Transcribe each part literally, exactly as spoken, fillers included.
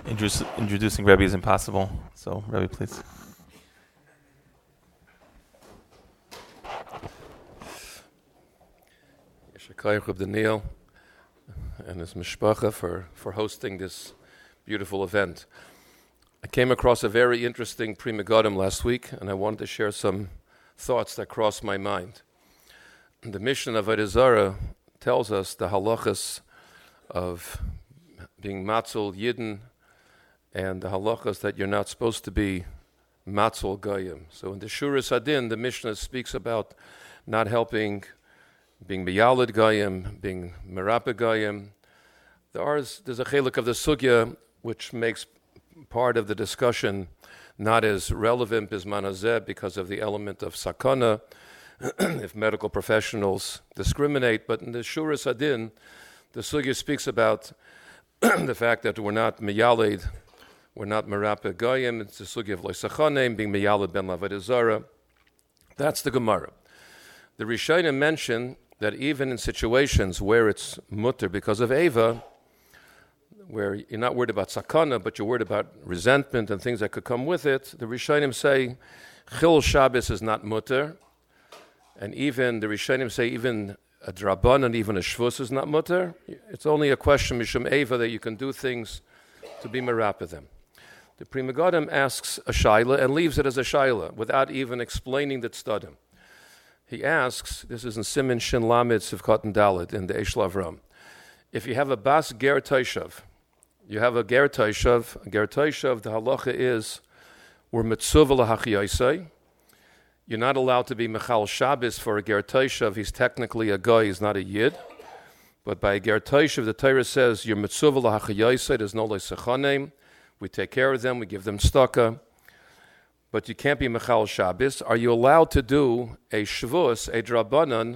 Introduce, introducing Rebbe is impossible. So, Rebbe, please. Yeshakayach of Daniel and his mishpacha for, for hosting this beautiful event. I came across a very interesting Pri Megadim last week, and I wanted to share some thoughts that crossed my mind. The Mishnah of Avodah Zarah tells us the halachas of being matzul yidden and the halachas that you're not supposed to be matzul goyim. So in the Shuras Hadin, the Mishnah speaks about not helping, being miyalid goyim, being merapeh goyim. There are, there's a chelik of the sugya which makes part of the discussion not as relevant as manazeh because of the element of sakana, if medical professionals discriminate. But in the Shuras Hadin, the sugya speaks about the fact that we're not miyalid, we're not merapeh goyim. It's the sugya of loisachanem, being miyalid ben Avodah Zarah. That's the Gemara. The Rishonim mention that even in situations where it's mutter because of Eva, where you're not worried about sakana, but you're worried about resentment and things that could come with it, the Rishonim say Chil Shabbos is not mutter, and even the Rishonim say even a draban and even a shvus is not mutter. It's only a question mishum Eva that you can do things to be merapeh them. The Pri Megadim asks a shaila and leaves it as a shaila without even explaining the tzdadim. He asks, this is in Siman Shin Lamed Sivkot and Dalet in the Eish Lavram, if you have a bas ger toishav, you have a ger toishav, a ger toishav, the halacha is, we're mitzuvah lahachiyosei. You're not allowed to be mechal Shabbos for a ger toishav. He's technically a guy, he's not a yid. But by a ger toishav, the Torah says, you're mitzuvah lahachiyosei, there's no leisachanem. We take care of them, we give them staka. But you can't be mechal Shabbos. Are you allowed to do a shvus, a drabanan,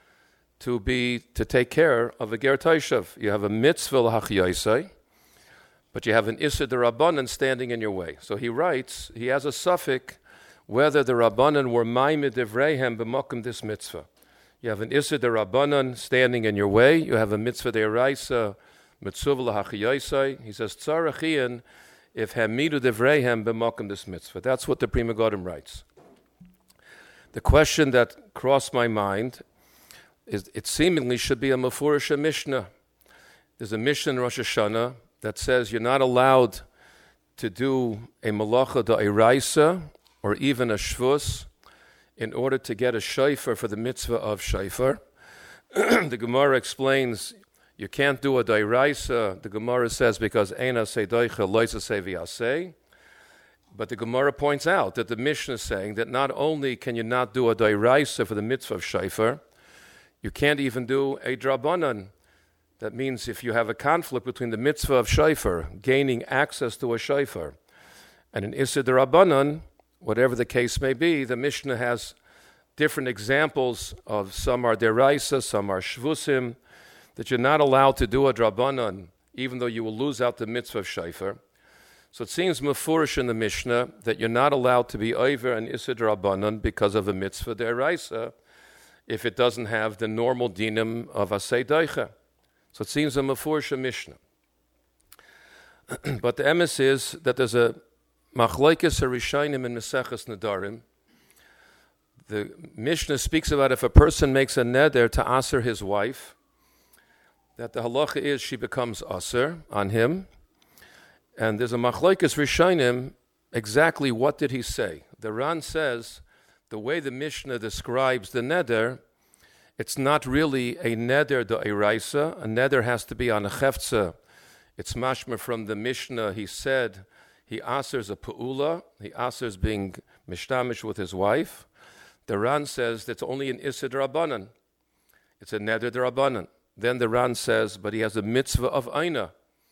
to be to take care of a ger toishav? You have a mitzvah l'hachiyosei, but you have an issa d'rabbanan standing in your way. So he writes, he has a suffix whether the rabbanan were ma'imid devreihem b'makom this mitzvah. You have an issa d'rabbanan standing in your way. You have a mitzvah d'oraisa, mitzvah l'hachiyosei. He says tzarachian if hamidu devreihem b'makom this mitzvah. That's what the Pri Megadim writes. The question that crossed my mind is, it seemingly should be a Mefurish Mishnah. There's a Mishnah in Rosh Hashanah that says you're not allowed to do a malacha da'iraisa or even a shvus in order to get a shofar for the mitzvah of shofar. The Gemara explains you can't do a da'iraisa. The Gemara says because eina seidoicha loisa seviasei. But the Gemara points out that the Mishnah is saying that not only can you not do a da'iraisa for the mitzvah of shofar, you can't even do a drabanan. That means if you have a conflict between the mitzvah of shofar, gaining access to a shofar, and an issa d'rabanan, whatever the case may be, the Mishnah has different examples of some are deraisa, some are shvusim, that you're not allowed to do a drabanan, even though you will lose out the mitzvah of shofar. So it seems mefurish in the Mishnah that you're not allowed to be over an issa d'rabanan because of a mitzvah deraisa, if it doesn't have the normal dinim of asay daicha. So it seems a mefurish Mishnah. But the emes is that there's a machlokes harishayim in Maseches Nedarim. The Mishnah speaks about if a person makes a neder to aser his wife, that the halacha is she becomes aser on him. And there's a machlokes rishonim, exactly what did he say? The Ran says, the way the Mishnah describes the neder, it's not really a neder d'oraisa. A neder has to be on a chefza. It's mashma from the Mishnah. He said he asers a pe'ula. He asers being mishtamish with his wife. The Ran says that's only an issa d'rabanan. It's a neder d'rabanan. Then the Ran says, but he has a mitzvah of aina.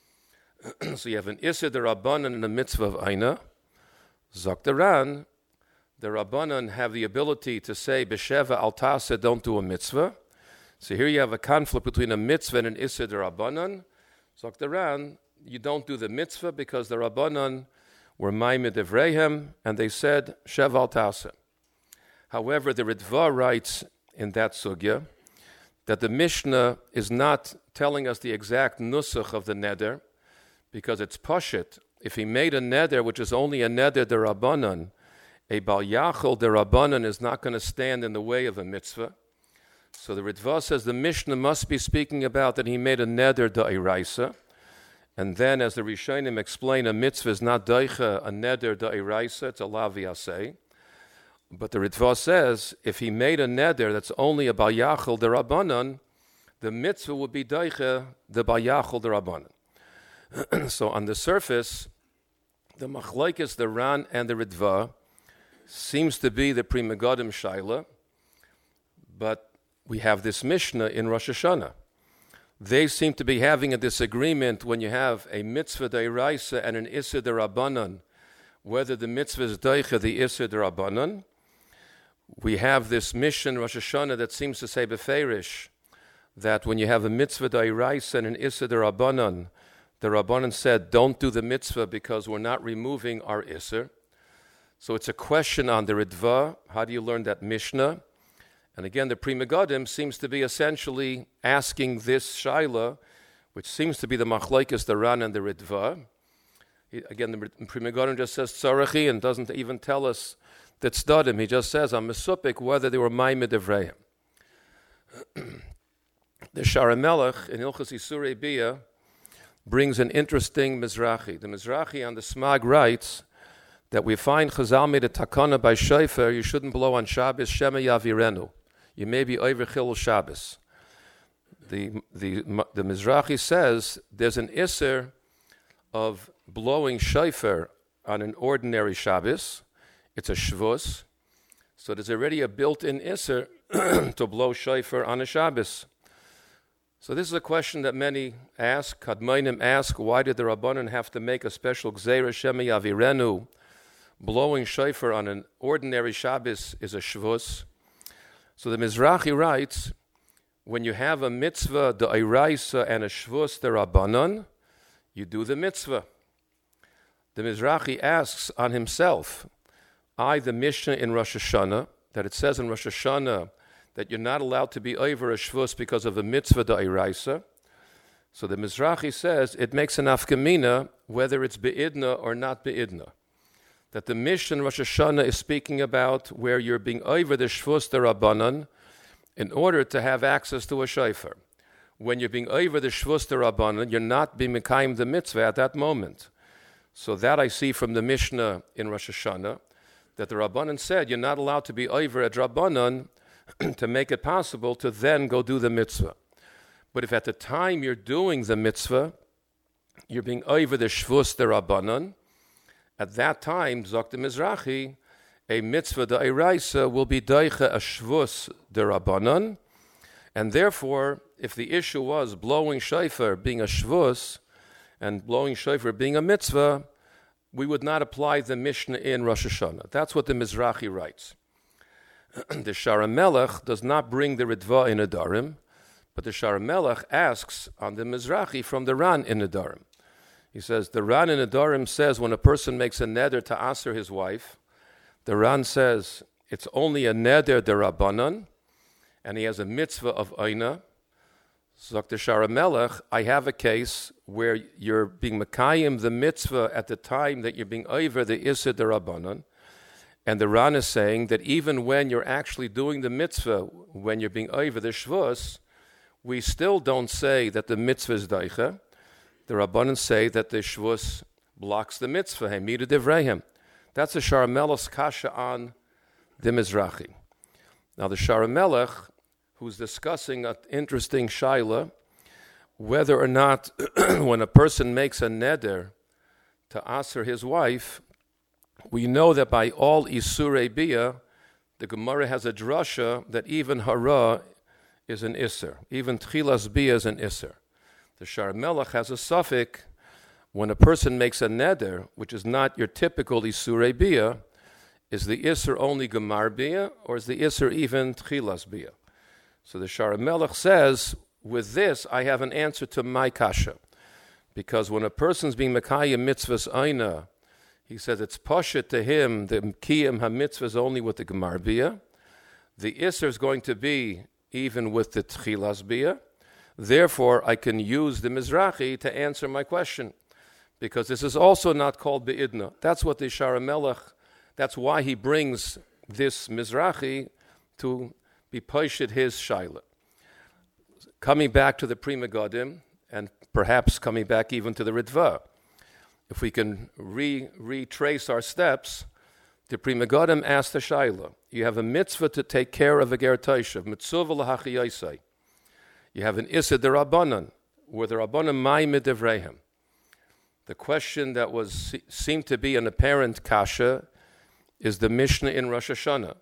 So you have an issa d'rabanan and a mitzvah of aina. Zok the Ran, the Rabbanan have the ability to say, B'sheva al ta'aseh, don't do a mitzvah. So here you have a conflict between a mitzvah and an issa d'Rabbanan. Zok the Ran, you don't do the mitzvah because the Rabbanan were ma'imid evreihem, and they said, Shev al ta'aseh. However, the Ritva writes in that sugya that the Mishnah is not telling us the exact nusach of the neder, because it's pashit. If he made a neder, which is only a neder derabanan, a bal yachol derabanan is not going to stand in the way of a mitzvah. So the Ritva says the Mishnah must be speaking about that he made a neder da'iraisa. And then, as the Rishonim explain, a mitzvah is not daicha, a neder da'iraisa, it's a lavi aseh. But the Ritva says, if he made a neder that's only a bal yachol derabanan, the mitzvah would be daicha, the bal yachol derabanan. So on the surface, the machlokes, the Ran and the Ritva, seems to be the Pri Megadim shaila, but we have this Mishnah in Rosh Hashanah. They seem to be having a disagreement when you have a mitzvah d'iraisa and an issur d'rabbanan, whether the mitzvah is daicha, the issur d'rabbanan. We have this Mishnah in Rosh Hashanah that seems to say beferish that when you have a mitzvah d'iraisa and an issur d'rabbanan, the Rabbanan said, don't do the mitzvah because we're not removing our issur. So it's a question on the Ritva. How do you learn that Mishnah? And again, the Pri Megadim seems to be essentially asking this shaila, which seems to be the machlokes, the Ran and the Ritva. He, again, the Pri Megadim just says tzarachi and doesn't even tell us that tzdadim. He just says, I'm mesupik, whether they were maimed evreim. The Shara Melech in Ilchos Isurei Bia brings an interesting Mizrahi. The Mizrahi on the Smag writes that we find Chazal made a takana by shofar, you shouldn't blow on Shabbos, Shema Yavirenu. You may be over Chilul Shabbos. The, the, the Mizrahi says there's an Isser of blowing shofar on an ordinary Shabbos. It's a Shvus. So there's already a built-in Isser to blow shofar on a Shabbos. So this is a question that many ask. Kadmainim ask, why did the Rabbanan have to make a special Gzeira Shema Yavirenu? Blowing shofar on an ordinary Shabbos is a Shvus. So the Mizrahi writes, when you have a mitzvah, the Eiraisa, and a Shvus, the Rabbanan, you do the mitzvah. The Mizrahi asks on himself, I, the Mishnah in Rosh Hashanah, that it says in Rosh Hashanah that you're not allowed to be over a Shvus because of a mitzvah, the Eiraisa. So the Mizrahi says it makes an afkamina whether it's be'idna or not be'idna. That the Mishnah in Rosh Hashanah is speaking about where you're being over the Shvus the Rabbanan in order to have access to a shofar. When you're being over the Shvus the Rabbanan, you're not being mekayim the mitzvah at that moment. So that I see from the Mishnah in Rosh Hashanah, that the Rabbanan said you're not allowed to be over a Rabbanan to make it possible to then go do the mitzvah. But if at the time you're doing the mitzvah, you're being over the Shvus the Rabbanan, at that time, Zok the Mizrahi, a mitzvah the Eiraisa will be daicha a shvus the Rabbanan, and therefore, if the issue was blowing shofar being a shvus and blowing shofar being a mitzvah, we would not apply the Mishnah in Rosh Hashanah. That's what the Mizrahi writes. The Shara Melech does not bring the Ritva in Adarim, but the Shara Melech asks on the Mizrahi from the Ran in Adarim. He says, the Ran in Adarim says when a person makes a neder to aser his wife, the Ran says it's only a neder derabbanan, and he has a mitzvah of oina. Zok the Shara Melech, I have a case where you're being mekayim the mitzvah at the time that you're being over the issur derabbanan, and the Ran is saying that even when you're actually doing the mitzvah, when you're being over the shvus, we still don't say that the mitzvah is daicha. The Rabbanan say that the Shvus blocks the mitzvah. Hemidu Devrehim. That's the Shara Melech's kasha on the Mizrahi. Now the Shara Melech, who's discussing an interesting shaila, whether or not when a person makes a neder to aser his wife, we know that by all Isurei Bia, the Gemara has a drasha that even hara is an Isser. Even Tchilas Bia is an Isser. The Shara Melech has a suffix when a person makes a neder, which is not your typical Isurei Bia, is the Isser only Gemar Bia, or is the Isser even Tchilas Bia? So the Shara Melech says, with this, I have an answer to my kasha. Because when a person's being Mekayim mitzvahs aina, he says it's pashut to him, the Mekiyim ha-mitzvah is only with the Gemar Bia. The Isser is going to be even with the Tchilas Bia. Therefore, I can use the Mizrahi to answer my question. because this is also not called be'idna. That's what the Shara Melech, that's why he brings this Mizrachi to be poshit his shaila. Coming back to the Pri Megadim, and perhaps coming back even to the Ritva, if we can re- retrace our steps, the Pri Megadim asked the shaila, you have a mitzvah to take care of a ger toshav, mitzvah l'hachiyaisai. You have an issa derabbanan, where the rabbanan ma'imid devreihem. The question that was seemed to be an apparent kasha is the Mishnah in Rosh Hashanah.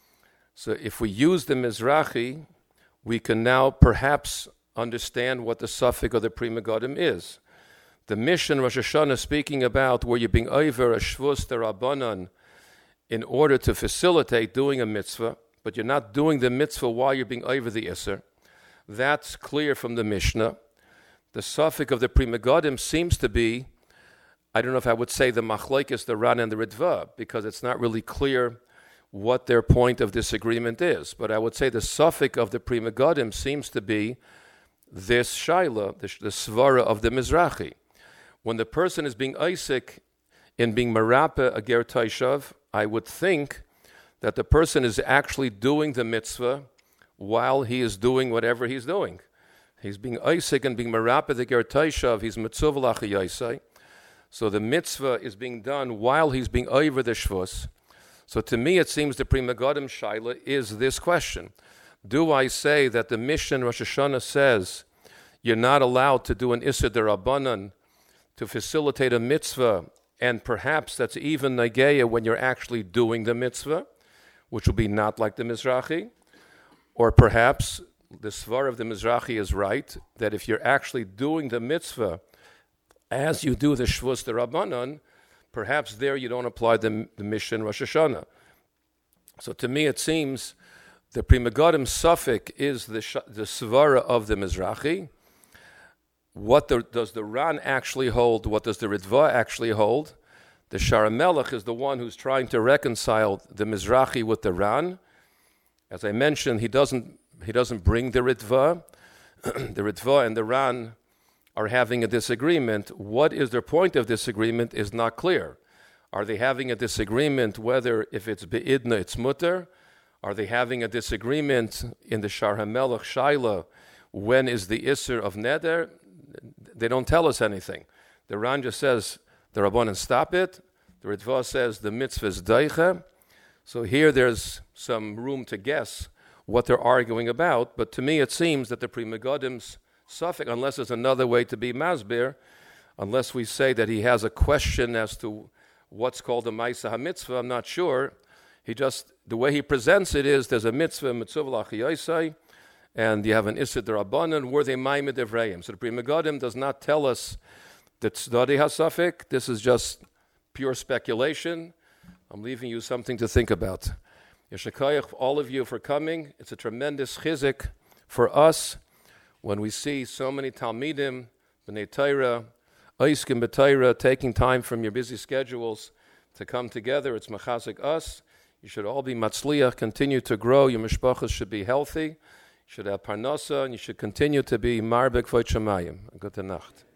So if we use the Mizrachi, we can now perhaps understand what the suffix of the Pri Megadim is. The Mishnah in Rosh Hashanah speaking about where you're being over a shvus derabbanan in order to facilitate doing a mitzvah, but you're not doing the mitzvah while you're being over the Isser. That's clear from the Mishnah. The suffix of the Pri Megadim seems to be, I don't know if I would say the machlokes, the Ran and the Ritva, because it's not really clear what their point of disagreement is. But I would say the suffix of the Pri Megadim seems to be this shaila, the, the svara of the Mizrachi. When the person is being Isaac in being merape a ger toshav, I would think that the person is actually doing the mitzvah while he is doing whatever he's doing. He's being Isaac and being merape the ger toshav, he's mitzvah l'chayaisai. So the mitzvah is being done while he's being over the shvus. So to me it seems the Pri Megadim shaila is this question. Do I say that the Mishnah Rosh Hashanah says you're not allowed to do an Issa D'Rabbanan to facilitate a mitzvah, and perhaps that's even Nageya when you're actually doing the mitzvah, which will be not like the Mizrachi? Or perhaps the Svar of the Mizrachi is right, that if you're actually doing the mitzvah as you do the Shvus D'Rabbanan, perhaps there you don't apply the, the Mishnah Rosh Hashanah. So to me it seems the Pri Megadim suffix is the, the Svara of the Mizrachi. What the, does the Ran actually hold? What does the Ritva actually hold? The Shara Melech is the one who's trying to reconcile the Mizrachi with the Ran. As I mentioned, he doesn't he doesn't bring the Ritva. The Ritva and the Ran are having a disagreement. What is their point of disagreement is not clear. Are they having a disagreement whether if it's be'idna it's mutter? Are they having a disagreement in the Shar HaMelech Shaila when is the Isser of Neder? They don't tell us anything. The Ran just says the Rabbanan stop it. The Ritva says the mitzvah is daicha. So here there's some room to guess what they're arguing about. But to me it seems that the Pri Megadim's suffix, unless there's another way to be masbir, unless we say that he has a question as to what's called a Maisa HaMitzvah, I'm not sure. He just, the way he presents it is there's a mitzvah, mitzvah l'chayaisai, and you have an Issa D'Rabbanan, were they Maimed Evrayim. So the Pri Megadim does not tell us that Tzaddi HaSafik. This is just pure speculation. I'm leaving you something to think about. Yeshakayach, all of you for coming. It's a tremendous chizik for us when we see so many Talmidim, B'nai Torah, Oiskim B'Torah, taking time from your busy schedules to come together. It's machazik us. You should all be matzliach, continue to grow. Your mishpachas should be healthy. You should have parnasa, and you should continue to be marbek v'et shamayim. Gute Nacht.